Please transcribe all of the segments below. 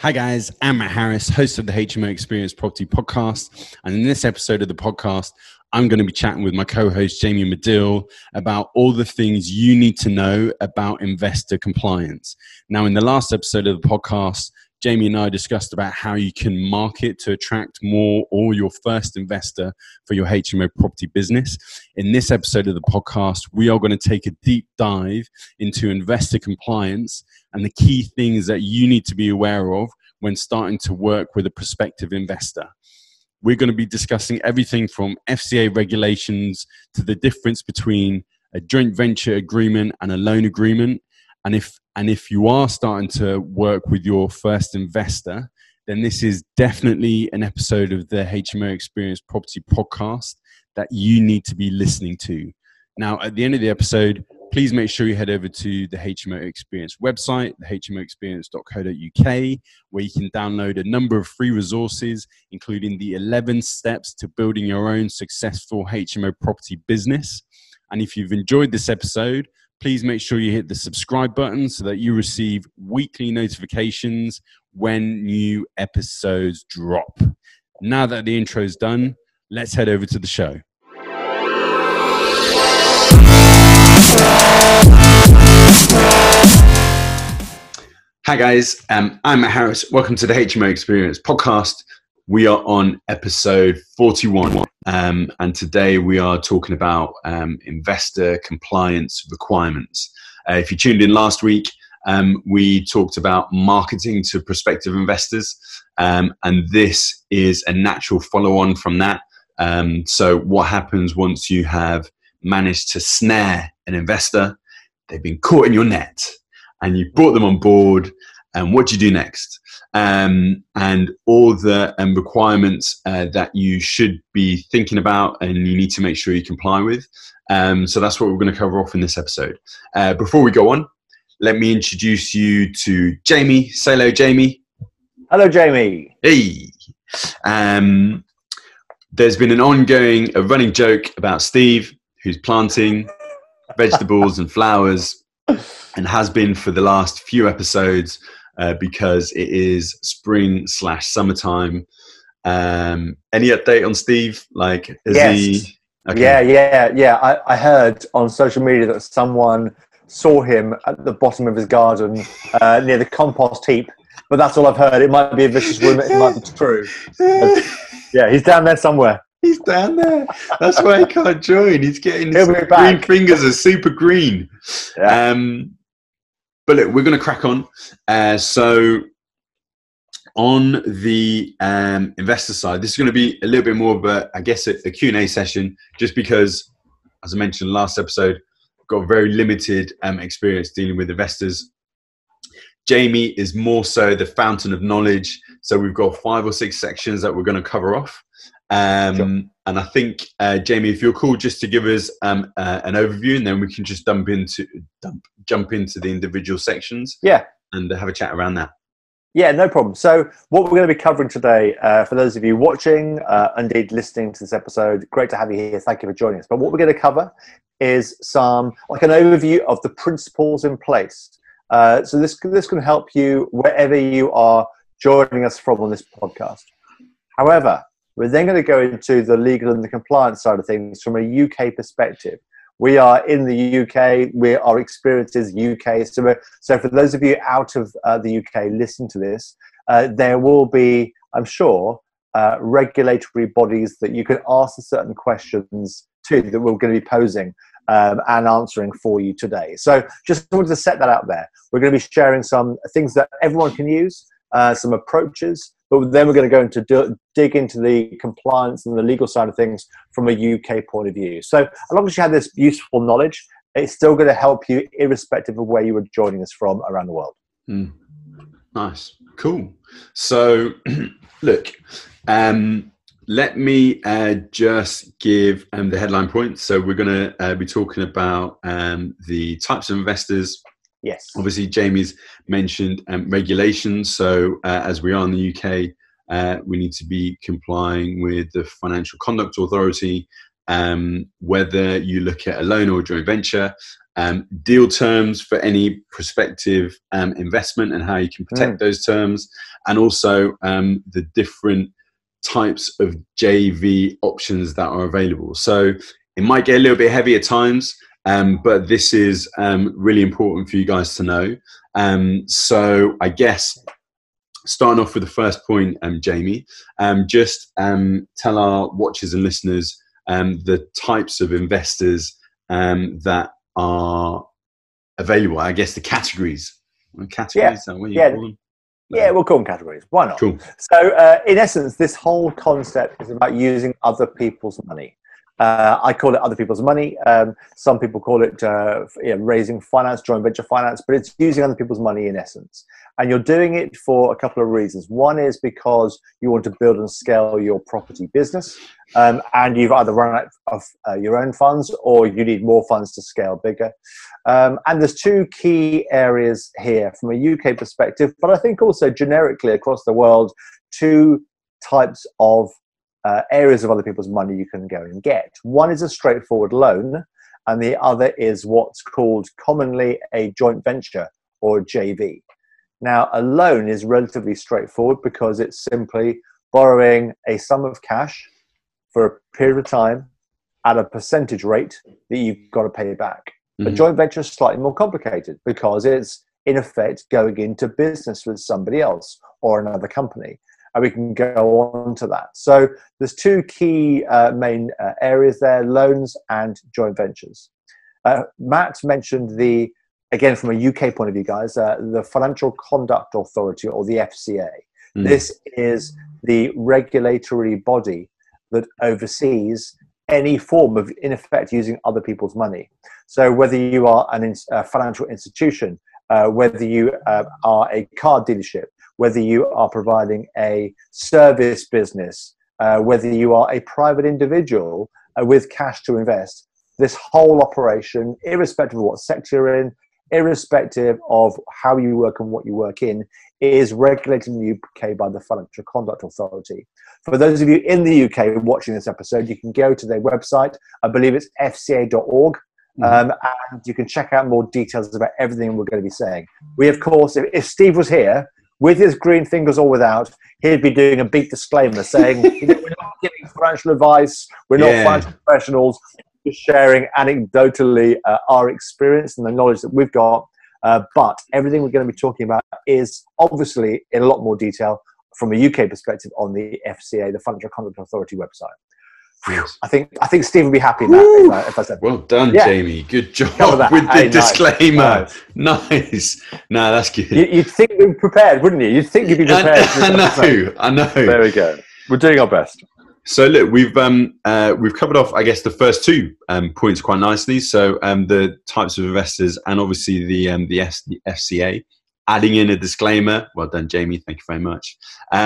Hi guys, I'm Matt Harris, host of the HMO Experience Property Podcast. And in this episode of the podcast, I'm going to be chatting with my co-host Jamie Medill about all the things you need to know about investor compliance. Now, in the last episode of the podcast, Jamie and I discussed about how you can market to attract more or your first investor for your HMO property business. In this episode of the podcast, we are going to take a deep dive into investor compliance and the key things that you need to be aware of when starting to work with a prospective investor. We're going to be discussing everything from FCA regulations to the difference between a joint venture agreement and a loan agreement. And if you are starting to work with your first investor, then this is definitely an episode of the HMO Experience Property Podcast that you need to be listening to. Now, at the end of the episode, please make sure you head over to the HMO Experience website, thehmoexperience.co.uk, where you can download a number of free resources, including the 11 steps to building your own successful HMO property business. And if you've enjoyed this episode, please make sure you hit the subscribe button so that you receive weekly notifications when new episodes drop. Now that the intro is done, let's head over to the show. Hi guys, I'm Matt Harris. Welcome to the HMO Experience Podcast. We are on episode 41, and today we are talking about investor compliance requirements. If you tuned in last week, we talked about marketing to prospective investors, and this is a natural follow-on from that. So what happens once you have managed to snare an investor? They've been caught in your net, and you brought them on board, and what do you do next? And all the requirements that you should be thinking about and you need to make sure you comply with. So that's what we're going to cover off in this episode. Before we go on, let me introduce you to Jamie. Say hello, Jamie. Hello, Jamie. Hey. There's been a running joke about Steve, who's planting vegetables and flowers, and has been for the last few episodes because it is spring/summertime. Any update on Steve? Like, is he? Okay. Yeah. I heard on social media that someone saw him at the bottom of his garden near the compost heap, but that's all I've heard. It might be a vicious rumor. It might be true. Yeah, he's down there somewhere. He's down there. That's why he can't join. He's getting his green fingers are super green. Yeah. But look, we're going to crack on. So on the investor side, this is going to be a little bit more of a Q&A session, just because, as I mentioned last episode, I've got very limited experience dealing with investors. Jamie is more so the fountain of knowledge. So we've got 5 or 6 sections that we're going to cover off. Sure. And I think, Jamie, if you're cool, just to give us an overview, and then we can just jump into the individual sections. Yeah. And have a chat around that. Yeah, no problem. So what we're going to be covering today, for those of you watching, indeed listening to this episode, great to have you here. Thank you for joining us. But what we're going to cover is an overview of the principles in place. So this can help you wherever you are joining us from on this podcast. However, we're then going to go into the legal and the compliance side of things from a UK perspective. We are in the UK. Our experience is UK. So for those of you out of the UK, listen to this. There will be, I'm sure, regulatory bodies that you can ask certain questions to that we're going to be posing and answering for you today. So just wanted to set that out there. We're going to be sharing some things that everyone can use, some approaches, but then we're going to go into dig into the compliance and the legal side of things from a UK point of view. So as long as you have this useful knowledge, it's still going to help you irrespective of where you are joining us from around the world. Nice. Cool. So look, let me just give the headline points. So we're going to be talking about the types of investors. Yes. Obviously, Jamie's mentioned regulations. So as we are in the UK, we need to be complying with the Financial Conduct Authority whether you look at a loan or a joint venture, deal terms for any prospective investment and how you can protect those terms, and also the different types of JV options that are available. So it might get a little bit heavy at times, but this is really important for you guys to know. So I guess starting off with the first point, Jamie, just tell our watchers and listeners the types of investors that are available. I guess the categories. Categories, is that what you call them? Yeah, we'll call them categories. Why not? Cool. So, in essence, this whole concept is about using other people's money. I call it other people's money. Some people call it raising finance, joint venture finance, but it's using other people's money in essence. And you're doing it for a couple of reasons. One is because you want to build and scale your property business, and you've either run out of your own funds or you need more funds to scale bigger. And there's two key areas here from a UK perspective, but I think also generically across the world, two types of areas of other people's money you can go and get. One is a straightforward loan, and the other is what's called commonly a joint venture or JV. Now, a loan is relatively straightforward because it's simply borrowing a sum of cash for a period of time at a percentage rate that you've got to pay back. A joint venture is slightly more complicated because it's, in effect, going into business with somebody else or another company. And we can go on to that. So there's two key main areas there, loans and joint ventures. Matt mentioned again, from a UK point of view, guys, the Financial Conduct Authority, or the FCA. This is the regulatory body that oversees any form of, in effect, using other people's money. So whether you are a financial institution, whether you are a car dealership, whether you are providing a service business, whether you are a private individual with cash to invest, this whole operation, irrespective of what sector you're in, irrespective of how you work and what you work in, is regulated in the UK by the Financial Conduct Authority. For those of you in the UK watching this episode, you can go to their website. I believe it's fca.org. And you can check out more details about everything we're going to be saying. We, of course, if Steve was here, with his green fingers or without, he'd be doing a big disclaimer saying, we're not giving financial advice, we're not financial professionals, just sharing anecdotally our experience and the knowledge that we've got. But everything we're going to be talking about is obviously in a lot more detail from a UK perspective on the FCA, the Financial Conduct Authority website. Yes. I think Steve would be happy now if I said. Well done, Jamie. Good job with the disclaimer. Nice. No, that's good. You'd think we'd be prepared, wouldn't you? You'd think you'd be prepared. I know. There we go. We're doing our best. So look, we've covered off, I guess, the first two points quite nicely. So the types of investors, and obviously the FCA. Adding in a disclaimer. Well done, Jamie. Thank you very much.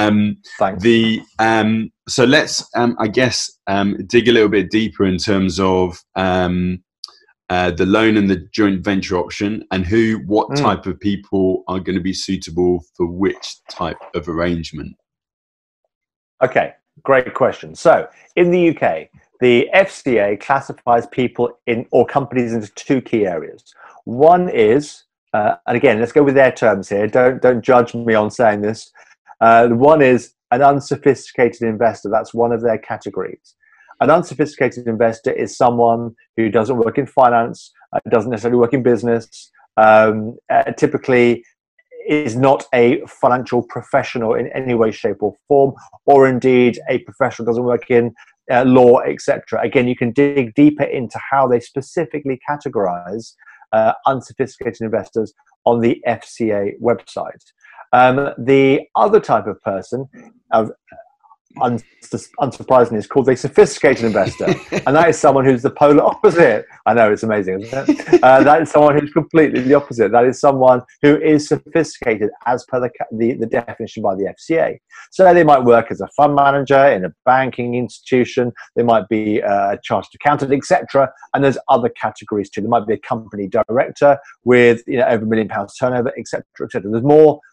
Thanks. So let's, I guess, dig a little bit deeper in terms of the loan and the joint venture option, and what type of people are going to be suitable for which type of arrangement. Okay, great question. So in the UK, the FCA classifies people or companies into two key areas. One is and again, let's go with their terms here. Don't judge me on saying this. One is an unsophisticated investor. That's one of their categories. An unsophisticated investor is someone who doesn't work in finance, doesn't necessarily work in business, typically is not a financial professional in any way, shape or form, or indeed a professional doesn't work in law, etc. Again, you can dig deeper into how they specifically categorize unsophisticated investors on the FCA website. The other type of person, unsurprisingly, is called a sophisticated investor, and that is someone who's the polar opposite. I know, it's amazing, isn't it? That is someone who's completely the opposite. That is someone who is sophisticated as per the definition by the FCA. So they might work as a fund manager in a banking institution, they might be a chartered accountant, etc. And there's other categories too. There might be a company director with over £1 million turnover, etc., etc. There's more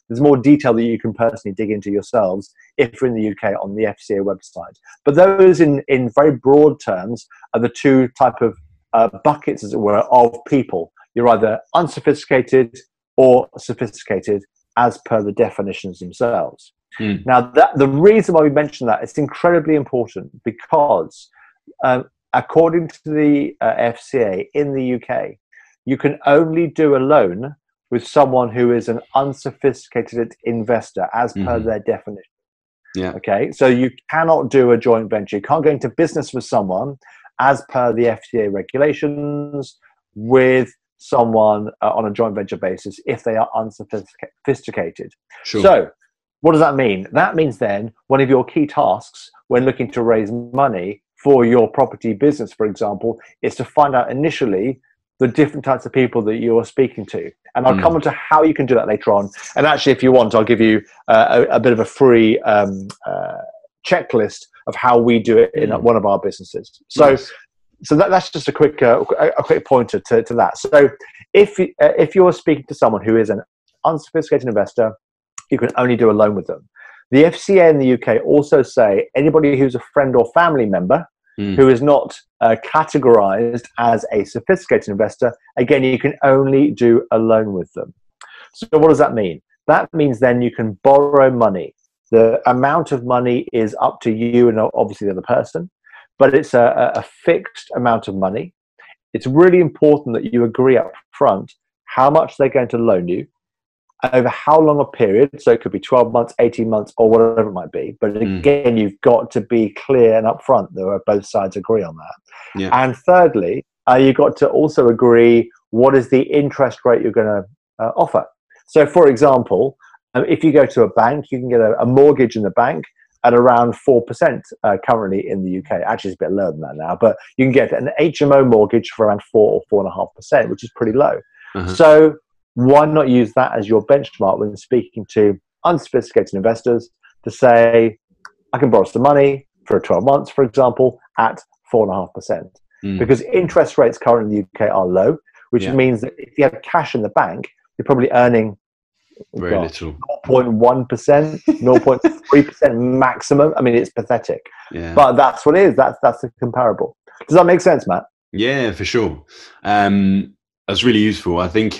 There's more detail that you can personally dig into yourselves if you're in the UK on the FCA website. But those, in very broad terms, are the two type of buckets, as it were, of people. You're either unsophisticated or sophisticated, as per the definitions themselves. Now, the reason why we mention that, it's incredibly important because according to the FCA in the UK, you can only do a loan with someone who is an unsophisticated investor, as per their definition. Yeah. Okay, so you cannot do a joint venture. You can't go into business with someone, as per the FCA regulations, with someone on a joint venture basis if they are unsophisticated. Sure. So what does that mean? That means then one of your key tasks when looking to raise money for your property business, for example, is to find out initially the different types of people that you are speaking to. And I'll come on to how you can do that later on. And actually, if you want, I'll give you a bit of a free checklist of how we do it in one of our businesses. So, nice. So that's just a quick pointer to that. So if you're speaking to someone who is an unsophisticated investor, you can only do a loan with them. The FCA in the UK also say anybody who's a friend or family member who is not categorized as a sophisticated investor, again, you can only do a loan with them. So what does that mean? That means then you can borrow money. The amount of money is up to you and obviously the other person, but it's a fixed amount of money. It's really important that you agree up front how much they're going to loan you, over how long a period. So it could be 12 months, 18 months, or whatever it might be. But again, you've got to be clear and upfront that both sides agree on that. Yeah. And thirdly, you've got to also agree what is the interest rate you're going to offer. So for example, if you go to a bank, you can get a mortgage in the bank at around 4% currently in the UK. Actually, it's a bit lower than that now, but you can get an HMO mortgage for around 4 or 4.5%, which is pretty low. So why not use that as your benchmark when speaking to unsophisticated investors to say, I can borrow some money for 12 months, for example, at 4.5%. Because interest rates currently in the UK are low, which means that if you have cash in the bank, you're probably earning very little. 0.1%, 0.3% maximum. I mean, it's pathetic. Yeah. But that's what it is. That's the comparable. Does that make sense, Matt? Yeah, for sure. That's really useful. I think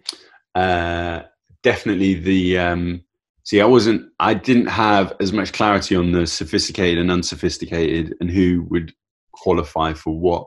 definitely the I didn't have as much clarity on the sophisticated and unsophisticated and who would qualify for what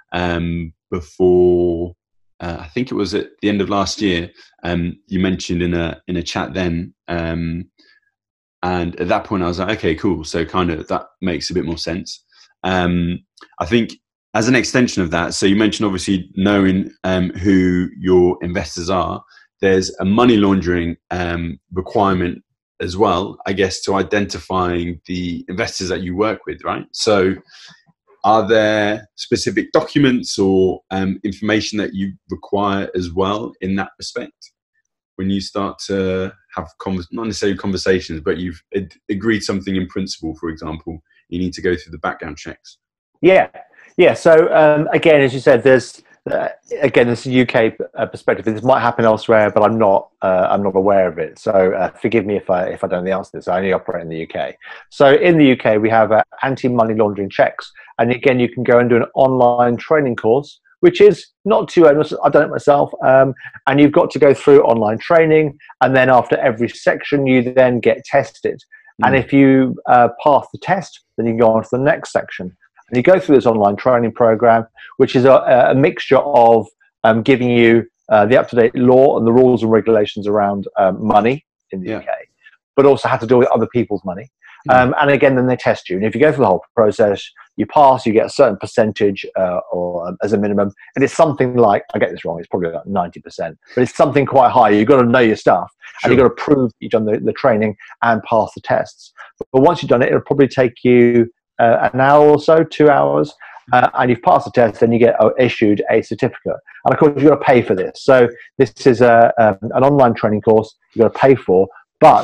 before. I think it was at the end of last year. You mentioned in a chat then, and at that point I was like, okay, cool. So kind of that makes a bit more sense. I think as an extension of that, so you mentioned obviously knowing who your investors are. There's a money laundering requirement as well, I guess, to identifying the investors that you work with, right? So are there specific documents or information that you require as well in that respect when you start to have not necessarily conversations, but you've agreed something in principle, for example, you need to go through the background checks? Yeah. So again, as you said, there's again, this is a UK perspective. This might happen elsewhere, but I'm not aware of it. So forgive me if I don't know the answer to this. I only operate in the UK. So in the UK, we have anti-money laundering checks, and again, you can go and do an online training course, which is not too onerous. I've done it myself, and you've got to go through online training, and then after every section, you then get tested. And if you pass the test, then you can go on to the next section. And you go through this online training program, which is a mixture of giving you the up-to-date law and the rules and regulations around money in the UK, but also how to deal with other people's money. And again, then they test you. And if you go through the whole process, you pass, you get a certain percentage or as a minimum. And it's something like, I get this wrong, it's probably like 90%, but it's something quite high. You've got to know your stuff. Sure. And you've got to prove you've done the training and pass the tests. But once you've done it, it'll probably take you an hour or so, 2 hours, and you've passed the test, then you get issued a certificate. And of course, you've got to pay for this. So this is an online training course you've got to pay for, but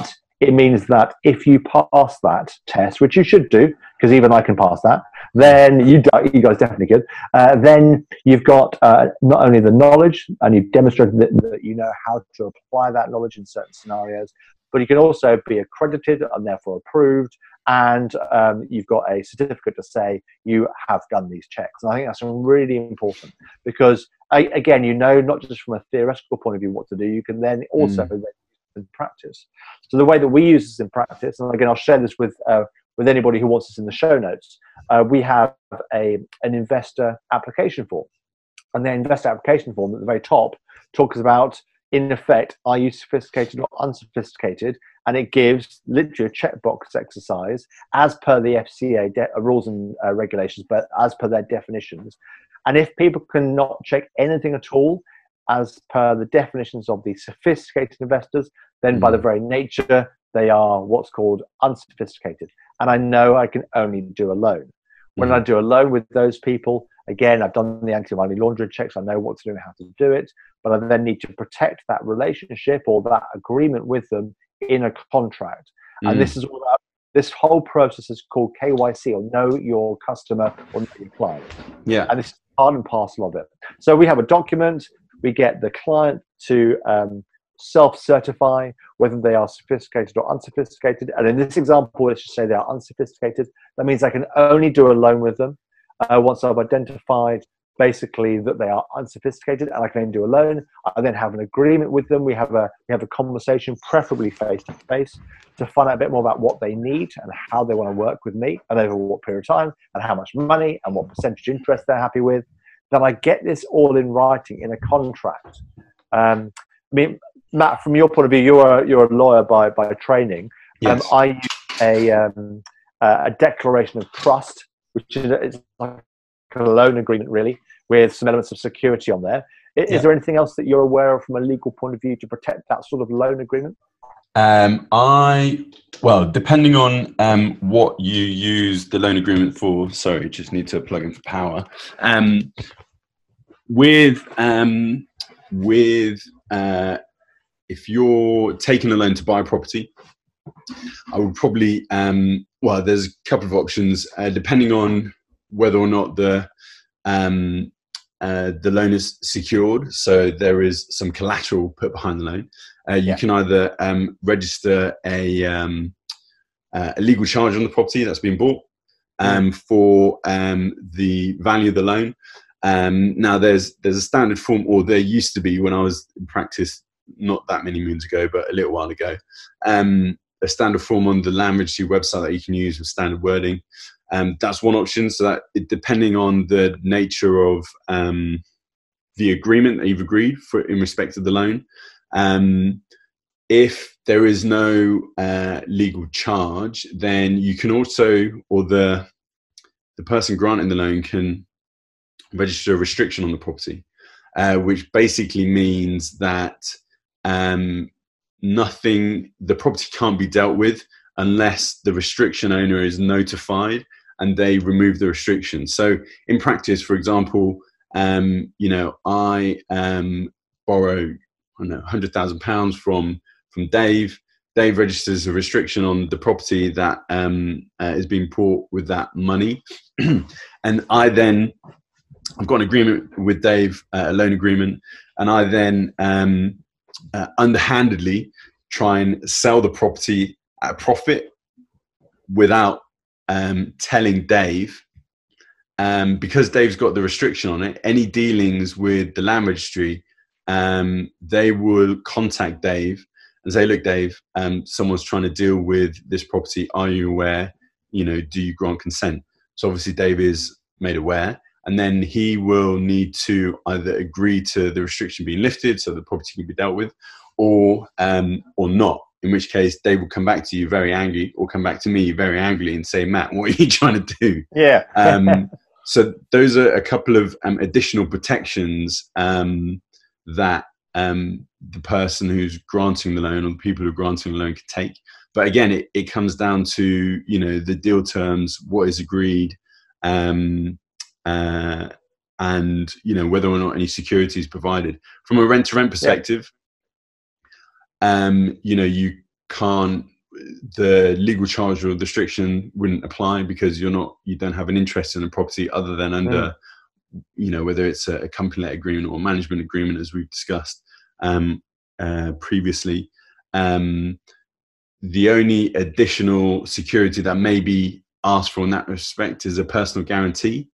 it means that if you pass that test, which you should do, because even I can pass that, then you guys definitely could. Then you've got not only the knowledge, and you've demonstrated that you know how to apply that knowledge in certain scenarios, but you can also be accredited and therefore approved, and you've got a certificate to say you have done these checks. And I think that's really important because, again, you know, not just from a theoretical point of view what to do, you can then also in practice. So the way that we use this in practice, and again, I'll share this with anybody who wants this in the show notes, we have an investor application form. And the investor application form at the very top talks about, in effect, are you sophisticated or unsophisticated? And it gives literally a checkbox exercise as per the FCA rules and regulations, but as per their definitions. And if people cannot check anything at all as per the definitions of the sophisticated investors, then by the very nature, they are what's called unsophisticated. And I know I can only do a loan. When I do a loan with those people, again, I've done the anti-money laundering checks. I know what to do and how to do it, but I then need to protect that relationship or that agreement with them in a contract. And this is all about, this whole process is called KYC, or know your customer or know your client. Yeah. And it's part and parcel of it. So we have a document. We get the client to self-certify whether they are sophisticated or unsophisticated. And in this example, let's just say they are unsophisticated. That means I can only do a loan with them once I've identified basically that they are unsophisticated, and I can only do a loan. I then have an agreement with them. We have a conversation, preferably face-to-face, to find out a bit more about what they need and how they want to work with me and over what period of time and how much money and what percentage interest they're happy with. Then I get this all in writing in a contract. I mean, Matt, from your point of view, you're a lawyer by training. Yes. I use a declaration of trust, which is like a loan agreement, really, with some elements of security on there. Is there anything else that you're aware of from a legal point of view to protect that sort of loan agreement? Well, depending on what you use the loan agreement for. Sorry, just need to plug in for power. If you're taking a loan to buy property, I would probably well, there's a couple of options depending on whether or not the loan is secured. So there is some collateral put behind the loan. You can either register a legal charge on the property that's been bought for the value of the loan. Now there's a standard form, or there used to be when I was in practice not that many moons ago, but a little while ago, a standard form on the Land Registry website that you can use with standard wording. That's one option. So that depending on the nature of the agreement that you've agreed for in respect of the loan, if there is no legal charge, then you can also, or the person granting the loan can register a restriction on the property, which basically means that the property can't be dealt with unless the restriction owner is notified and they remove the restriction. So in practice, for example, I borrow £100,000 from Dave. Dave registers a restriction on the property that is being bought with that money, and I've got an agreement with Dave, a loan agreement, and I then underhandedly try and sell the property at a profit without telling Dave. Because Dave's got the restriction on it, any dealings with the Land Registry, they will contact Dave and say, look, Dave, someone's trying to deal with this property. Are you aware? Do you grant consent? So obviously Dave is made aware, and then he will need to either agree to the restriction being lifted so the property can be dealt with, or not, in which case Dave will come back to you very angry, or come back to me very angrily and say, Matt, what are you trying to do? Yeah. So those are a couple of additional protections that the person who's granting the loan, or the people who are granting the loan, can take. But again, it comes down to the deal terms, what is agreed, and whether or not any security is provided. From a rent-to-rent perspective, you can't the legal charge or restriction wouldn't apply because you don't have an interest in the property other than under, whether it's a company-led agreement or management agreement, as we've discussed previously. The only additional security that may be asked for in that respect is a personal guarantee.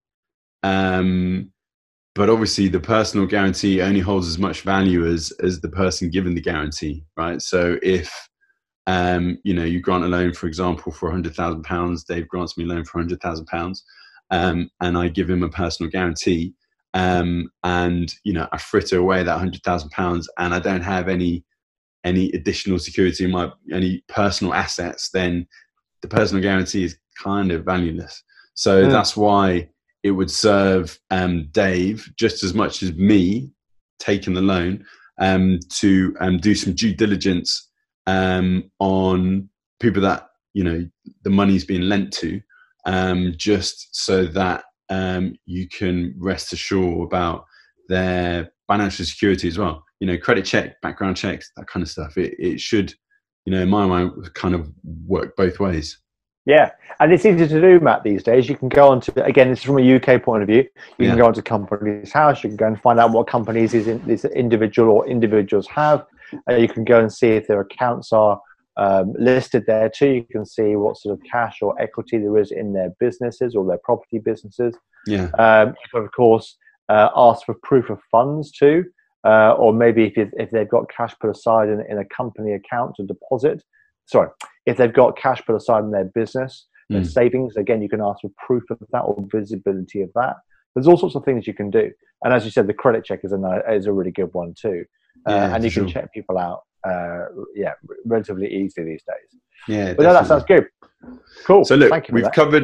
But obviously the personal guarantee only holds as much value as the person given the guarantee, right? So if, you grant a loan, for example, for £100,000, Dave grants me a loan for £100,000, and I give him a personal guarantee, and, I fritter away that £100,000 and I don't have any additional security in any personal assets, then the personal guarantee is kind of valueless. So that's why it would serve Dave just as much as me taking the loan to do some due diligence on people that the money's being lent to, just so that you can rest assured about their financial security as well. Credit check, background checks, that kind of stuff. It should, in my mind, kind of work both ways. Yeah, and it's easy to do, Matt, these days. You can go on to, again, this is from a UK point of view, you can go onto Companies House, you can go and find out what companies this individual or individuals have. You can go and see if their accounts are listed there too. You can see what sort of cash or equity there is in their businesses or their property businesses. Yeah. You can, of course, ask for proof of funds too, or maybe if they've got cash put aside in a company account to deposit. Sorry, if they've got cash put aside in their business, their savings, again, you can ask for proof of that or visibility of that. There's all sorts of things you can do. And as you said, the credit check is a really good one too. And you can check people out, relatively easily these days. Yeah, but no, that sounds good. Cool. So look, Thank you we've covered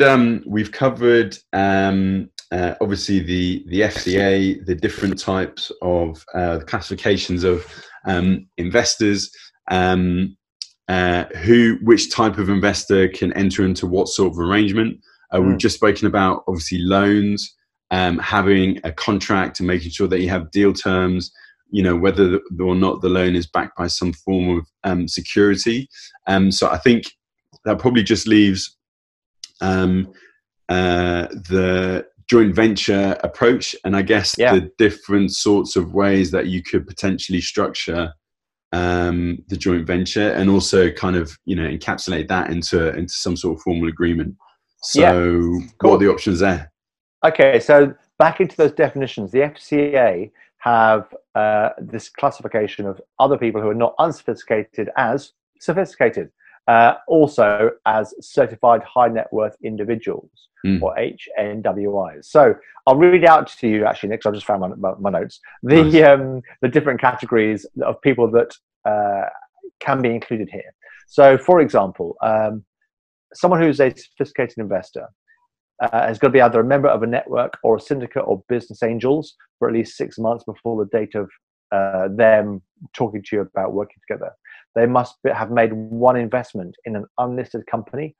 obviously the FCA, the different types of classifications of investors, which type of investor can enter into what sort of arrangement. We've just spoken about obviously loans, having a contract and making sure that you have deal terms, whether or not the loan is backed by some form of security. So I think that probably just leaves the joint venture approach, and I guess the different sorts of ways that you could potentially structure the joint venture, and also kind of encapsulate that into some sort of formal agreement. So what are the options there? Okay, so back into those definitions, the FCA have this classification of other people who are not unsophisticated as sophisticated, also as certified high net worth individuals, or HNWIs. So I'll read out to you actually, Nick, 'cause I just found my notes, the different categories of people that can be included here. So for example, someone who's a sophisticated investor has got to be either a member of a network or a syndicate or business angels for at least 6 months before the date of them talking to you about working together. They must have made one investment in an unlisted company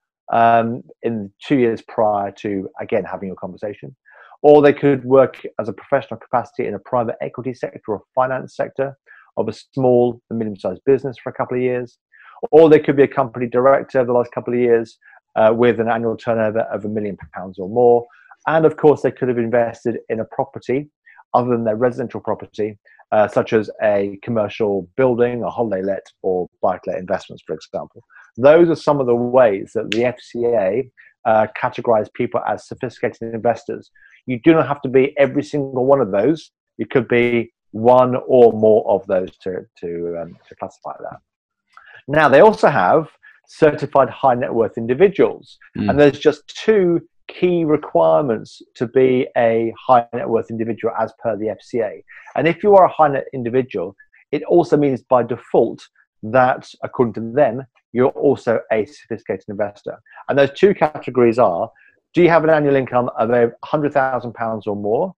in 2 years prior to, again, having a conversation. Or they could work as a professional capacity in a private equity sector or finance sector of a small and medium-sized business for a couple of years. Or they could be a company director the last couple of years with an annual turnover of £1 million or more. And of course, they could have invested in a property other than their residential property, such as a commercial building, a holiday let, or buy-to-let investments, for example. Those are some of the ways that the FCA categorize people as sophisticated investors. You do not have to be every single one of those. You could be one or more of those to classify that. Now, they also have certified high net worth individuals, and there's just two key requirements to be a high net worth individual as per the FCA. And if you are a high net individual, it also means by default that, according to them, you're also a sophisticated investor. And those two categories are: do you have an annual income of £100,000 or more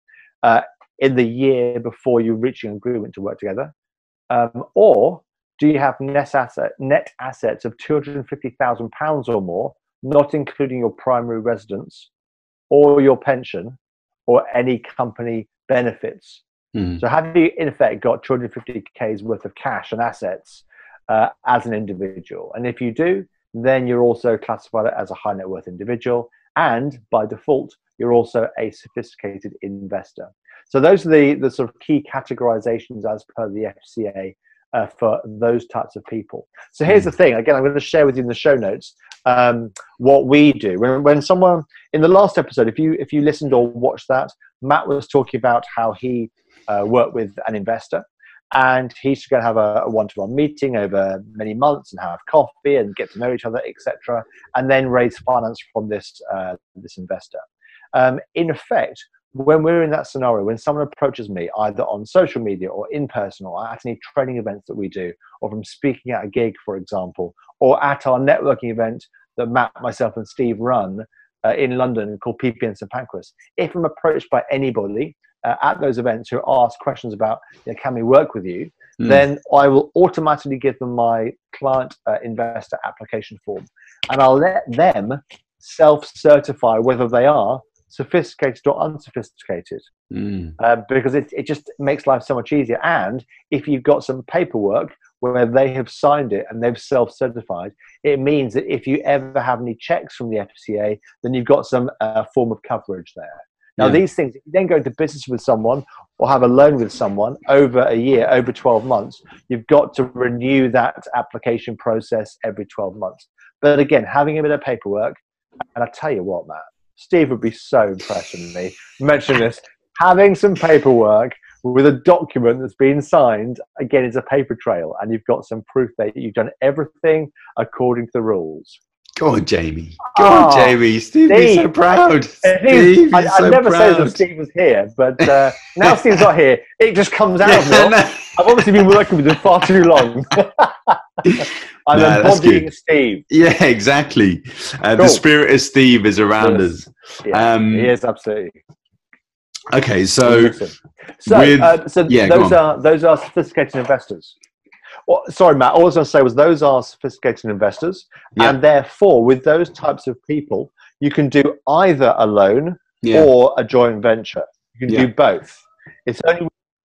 in the year before you reach an agreement to work together? Or do you have net assets of £250,000 or more, not including your primary residence or your pension or any company benefits? So have you, in effect, got 250K's worth of cash and assets as an individual. And if you do, then you're also classified as a high net worth individual. And by default, you're also a sophisticated investor. So those are the sort of key categorizations as per the FCA for those types of people. So here's the thing. Again, I'm going to share with you in the show notes what we do. When someone, in the last episode, if you listened or watched that, Matt was talking about how he worked with an investor. And he used to go and have a one-to-one meeting over many months and have coffee and get to know each other, etc., and then raise finance from this investor. In effect, when we're in that scenario, when someone approaches me either on social media or in person or at any training events that we do, or from speaking at a gig, for example, or at our networking event that Matt, myself, and Steve run in London called PP and St Pancras, if I'm approached by anybody at those events who ask questions about, can we work with you, then I will automatically give them my client investor application form, and I'll let them self-certify whether they are sophisticated or unsophisticated, because it just makes life so much easier. And if you've got some paperwork where they have signed it and they've self-certified, it means that if you ever have any checks from the FCA, then you've got some form of coverage there. Now, these things, if you then go into business with someone or have a loan with someone over a year, over 12 months, you've got to renew that application process every 12 months. But again, having a bit of paperwork, and I tell you what, Matt, Steve would be so impressed with me mentioning this, having some paperwork with a document that's been signed, again, is a paper trail, and you've got some proof that you've done everything according to the rules. Go on, Jamie. Go on, Jamie. Steve is so proud. Steve, I'd never say that Steve was here, but now Steve's not here, it just comes out of me. No. I've obviously been working with him far too long. I'm embodying Steve. Yeah, exactly. The spirit of Steve is around us. Yeah, he is, absolutely. Okay, so those are sophisticated investors. Well, sorry, Matt. All I was going to say was those are sophisticated investors, and therefore, with those types of people, you can do either a loan or a joint venture. You can do both. It's only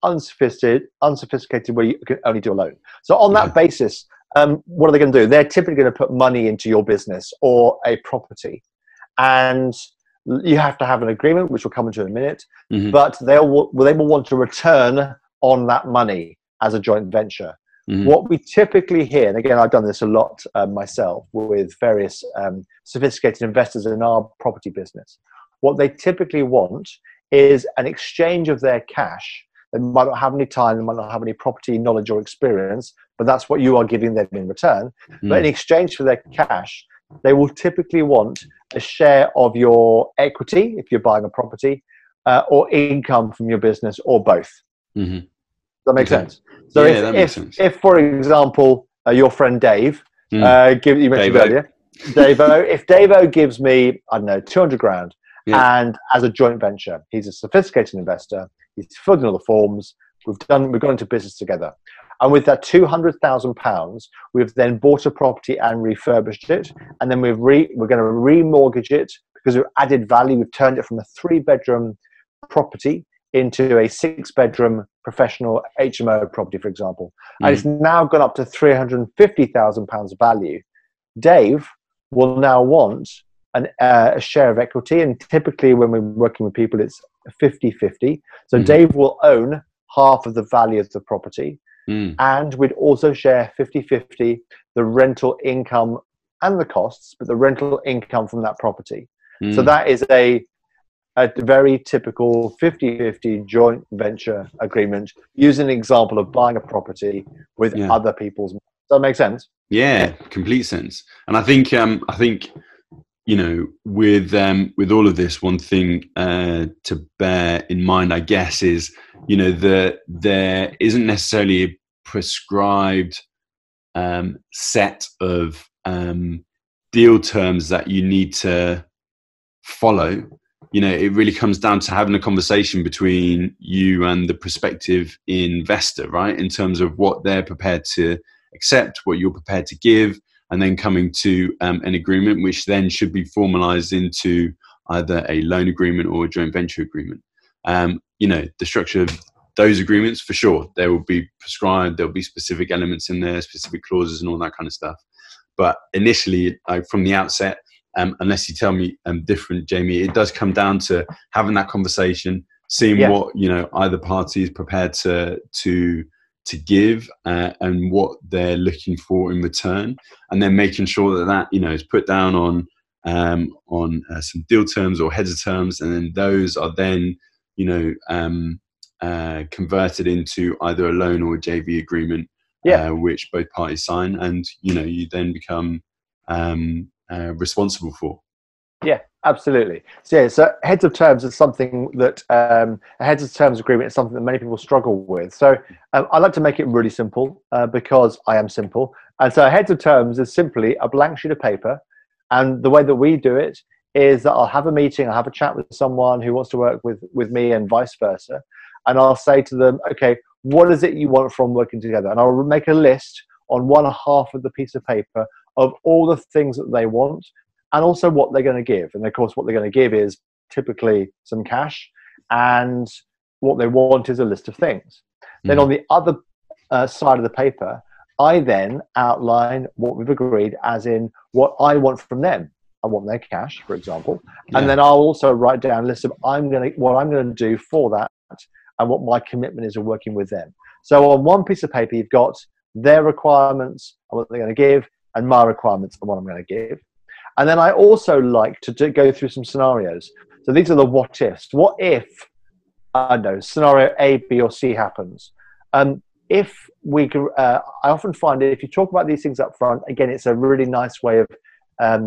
unsophisticated where you can only do a loan. So on that basis, what are they going to do? They're typically going to put money into your business or a property, and you have to have an agreement, which we'll come into in a minute. But they will want to return on that money as a joint venture. What we typically hear, and again, I've done this a lot myself with various sophisticated investors in our property business, what they typically want is an exchange of their cash. They might not have any time, they might not have any property knowledge or experience, but that's what you are giving them in return. But in exchange for their cash, they will typically want a share of your equity, if you're buying a property, or income from your business, or both. Does that make sense? So if, for example, your friend Dave, you mentioned earlier, Davo, if Davo gives me, I don't know, 200 grand, and as a joint venture, he's a sophisticated investor, he's filled in all the forms, we've gone into business together. And with that £200,000, we've then bought a property and refurbished it, and then we're going to remortgage it because we've added value. We've turned it from a 3-bedroom property into a 6-bedroom professional HMO property, for example. And it's now gone up to £350,000 value. Dave will now want a share of equity, and typically when we're working with people, it's 50-50. So Dave will own half of the value of the property, and we'd also share 50-50 the rental income and the costs, but the rental income from that property. So that is a very typical 50-50 joint venture agreement, using an example of buying a property with other people's. Does that make sense? Yeah, complete sense. And I think you know, with all of this, one thing to bear in mind, I guess, is, you know, that there isn't necessarily a prescribed set of deal terms that you need to follow. You know, it really comes down to having a conversation between you and the prospective investor, right? In terms of what they're prepared to accept, what you're prepared to give, and then coming to an agreement, which then should be formalized into either a loan agreement or a joint venture agreement. You know, the structure those agreements, for sure, they will be prescribed. There'll be specific elements in there, specific clauses and all that kind of stuff. But initially, from the outset, unless you tell me different, Jamie, it does come down to having that conversation, seeing what, either party is prepared to give and what they're looking for in return, and then making sure that is put down on some deal terms or heads of terms, and then those are then converted into either a loan or a JV agreement, which both parties sign, and you then become responsible for. Yeah, absolutely. So heads of terms is something that a heads of terms agreement is something that many people struggle with. So I like to make it really simple because I am simple. And so heads of terms is simply a blank sheet of paper. And the way that we do it is that I'll have a meeting, I'll have a chat with someone who wants to work with me and vice versa. And I'll say to them, okay, what is it you want from working together? And I'll make a list on one half of the piece of paper of all the things that they want, and also what they're going to give. And of course, what they're going to give is typically some cash, and what they want is a list of things. Then on the other side of the paper, I then outline what we've agreed, as in what I want from them. I want their cash, for example. And then I'll also write down a list of what I'm going to do for that, and what my commitment is of working with them. So on one piece of paper, you've got their requirements and what they're going to give, and my requirements and what I'm going to give. And then I also like to go through some scenarios. So these are the what ifs. What if, scenario A, B, or C happens? If we, I often find that if you talk about these things up front, again, it's a really nice way of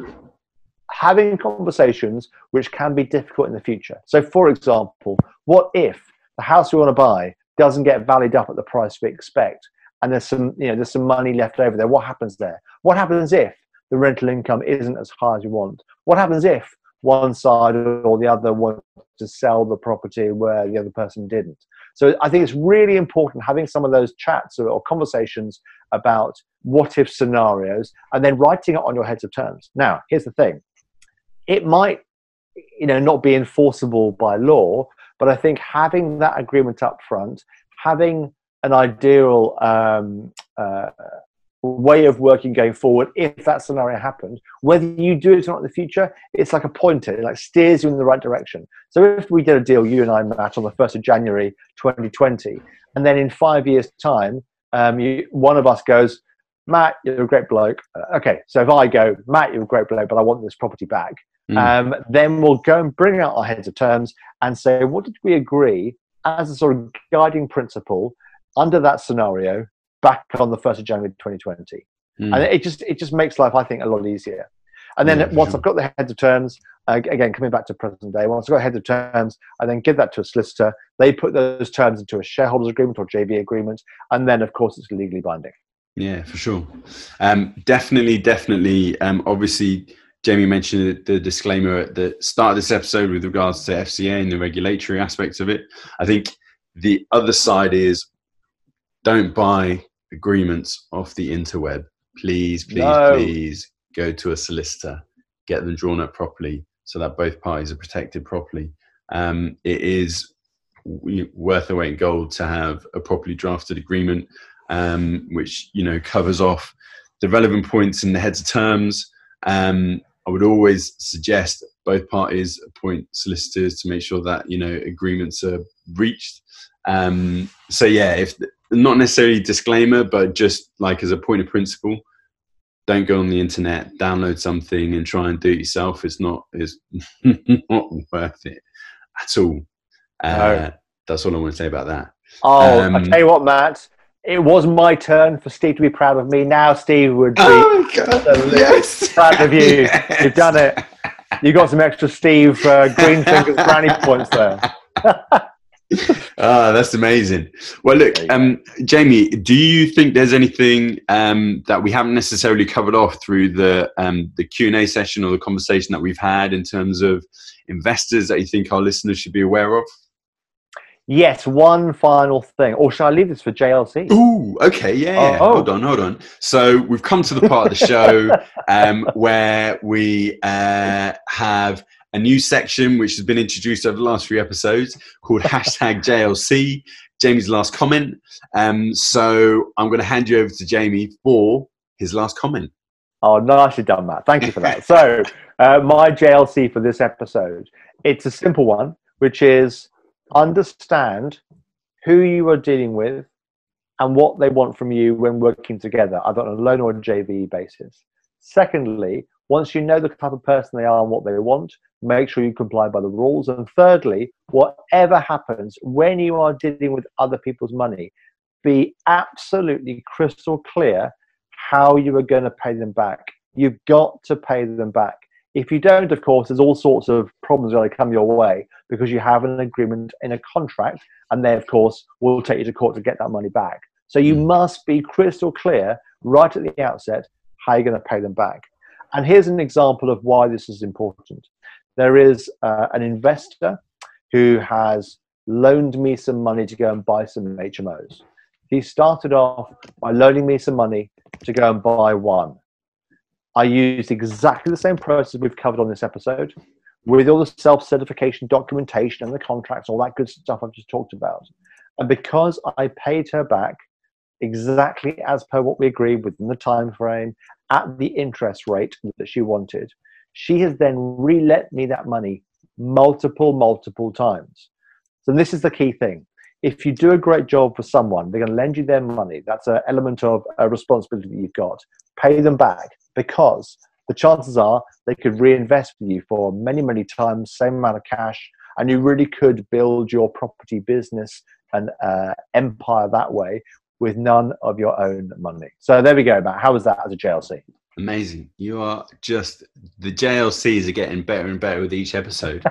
having conversations which can be difficult in the future. So for example, what if the house we want to buy doesn't get valued up at the price we expect, and there's some money left over there? What happens there? What happens if the rental income isn't as high as you want? What happens if one side or the other wants to sell the property where the other person didn't? So I think it's really important having some of those chats or conversations about what if scenarios, and then writing it on your heads of terms. Now, here's the thing. It might, not be enforceable by law, but I think having that agreement up front, having an ideal way of working going forward, if that scenario happened, whether you do it or not in the future, it's like a pointer. It steers you in the right direction. So if we did a deal, you and I, Matt, on the 1st of January 2020, and then in 5 years' time, one of us goes, Matt, you're a great bloke. Okay, so if I go, Matt, you're a great bloke, but I want this property back, then we'll go and bring out our heads of terms and say, what did we agree as a sort of guiding principle under that scenario back on the 1st of January 2020. And it just makes life, I think, a lot easier. And then once I've got the heads of terms, again, coming back to present day, once I've got heads of terms, I then give that to a solicitor. They put those terms into a shareholders agreement or JV agreement. And then, of course, it's legally binding. Yeah, for sure. Definitely. Obviously, Jamie mentioned the disclaimer at the start of this episode with regards to FCA and the regulatory aspects of it. I think the other side is, don't buy agreements off the interweb. Please go to a solicitor, get them drawn up properly so that both parties are protected properly. It is worth the weight in gold to have a properly drafted agreement, which covers off the relevant points in the heads of terms. I would always suggest both parties appoint solicitors to make sure that agreements are reached. If not necessarily disclaimer, but just like as a point of principle, don't go on the internet, download something and try and do it yourself. It's not not worth it at all. No. That's all I want to say about that. I tell you what, Matt, it was my turn for Steve to be proud of me. Now Steve would be proud of you. Yes. You've done it. You got some extra Steve green fingers brownie points there. That's amazing. Well, look, Jamie, do you think there's anything that we haven't necessarily covered off through the Q&A session or the conversation that we've had in terms of investors that you think our listeners should be aware of? Yes, one final thing. Or shall I leave this for JLC? Ooh, okay, yeah. Hold on. So we've come to the part of the show where we have a new section which has been introduced over the last few episodes called #JLC, Jamie's last comment. So I'm going to hand you over to Jamie for his last comment. Oh, nicely done, Matt. Thank you for that. So my JLC for this episode, it's a simple one, which is understand who you are dealing with and what they want from you when working together, either on a loan or a JV basis. Secondly, once you know the type of person they are and what they want, make sure you comply by the rules. And thirdly, whatever happens when you are dealing with other people's money, be absolutely crystal clear how you are going to pay them back. You've got to pay them back. If you don't, of course, there's all sorts of problems that come your way because you have an agreement in a contract, and they, of course, will take you to court to get that money back. So you must be crystal clear right at the outset how you're going to pay them back. And here's an example of why this is important. There is an investor who has loaned me some money to go and buy some HMOs. He started off by loaning me some money to go and buy one. I used exactly the same process we've covered on this episode with all the self-certification documentation and the contracts, all that good stuff I've just talked about. And because I paid her back exactly as per what we agreed within the time frame at the interest rate that she wanted, she has then re-let me that money multiple times. So this is the key thing. If you do a great job for someone, they're going to lend you their money. That's an element of a responsibility that you've got. Pay them back, because the chances are they could reinvest with you for many times, same amount of cash, and you really could build your property business and empire that way with none of your own money. So there we go, Matt. How was that as a JLC? Amazing. You are just, the JLCs are getting better and better with each episode.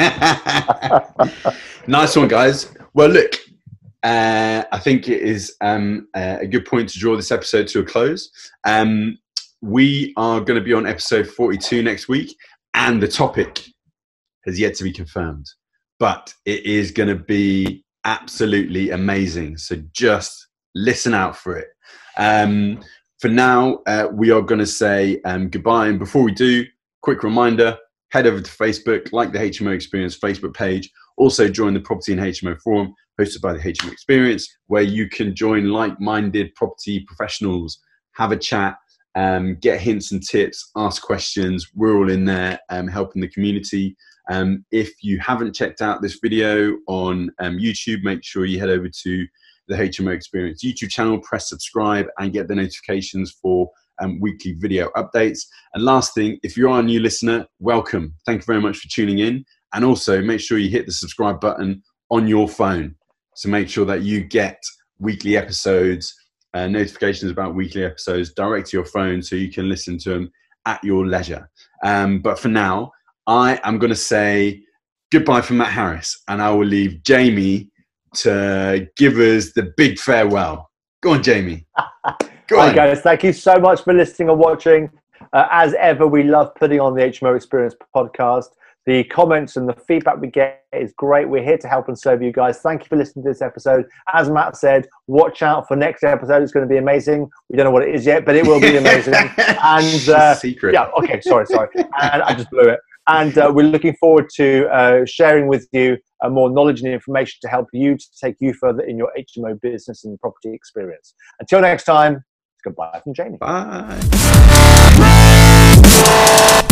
Nice one, guys. Well, look, I think it is a good point to draw this episode to a close. We are going to be on episode 42 next week, and the topic has yet to be confirmed, but it is going to be absolutely amazing. So just listen out for it. For now, we are going to say goodbye. And before we do, quick reminder, head over to Facebook, like the HMO Experience Facebook page. Also join the Property and HMO Forum hosted by the HMO Experience, where you can join like-minded property professionals, have a chat, get hints and tips, ask questions. We're all in there helping the community. If you haven't checked out this video on YouTube, make sure you head over to the HMO Experience YouTube channel, press subscribe and get the notifications for weekly video updates. And last thing, if you are a new listener, welcome. Thank you very much for tuning in. And also make sure you hit the subscribe button on your phone. So make sure that you get weekly episodes, notifications about weekly episodes direct to your phone so you can listen to them at your leisure. But for now, I am going to say goodbye from Matt Harris, and I will leave Jamie to give us the big farewell. Go on, Jamie. Go on. Hi, guys. Thank you so much for listening and watching. As ever, we love putting on the HMO Experience podcast. The comments and the feedback we get is great. We're here to help and serve you guys. Thank you for listening to this episode. As Matt said, watch out for next episode. It's going to be amazing. We don't know what it is yet, but it will be amazing. And secret. Yeah, okay, sorry. And I just blew it. And we're looking forward to sharing with you more knowledge and information to help you, to take you further in your HMO business and property experience. Until next time, goodbye from Jamie. Bye.